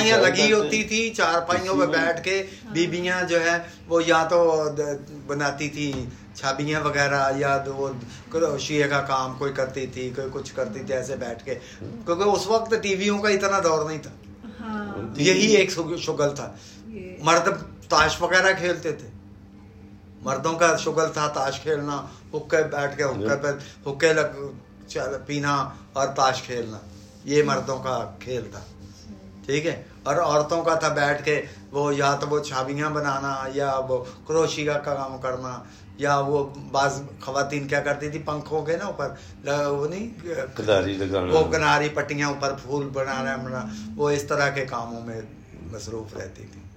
चारपाइयाँ लगी होती थी, चारपाइयों पे बैठ के बीबियां जो है वो या तो बनाती थी छाबियाँ वगैरह, या वो क्रोशिया का काम कोई करती थी, कोई कुछ करती थी ऐसे बैठ के, क्योंकि उस वक्त टीवियों का इतना दौर नहीं था। यही एक शुगल था। मर्द ताश वगैरह खेलते थे, मर्दों का शुगल था ताश खेलना, हुक्के बैठ के हुक्के पे हुक्के पीना और ताश खेलना, ये मर्दों का खेल था, ठीक है। और औरतों का था बैठ के वो या तो वो छाबियाँ बनाना, या वो क्रोशिया का काम करना, या वो बाज खवातीन क्या करती थी पंखों के ना ऊपर वो नहीं किनारी लगाना, वो किनारी पट्टियाँ ऊपर फूल बनाना, वो इस तरह के कामों में मसरूफ रहती थी।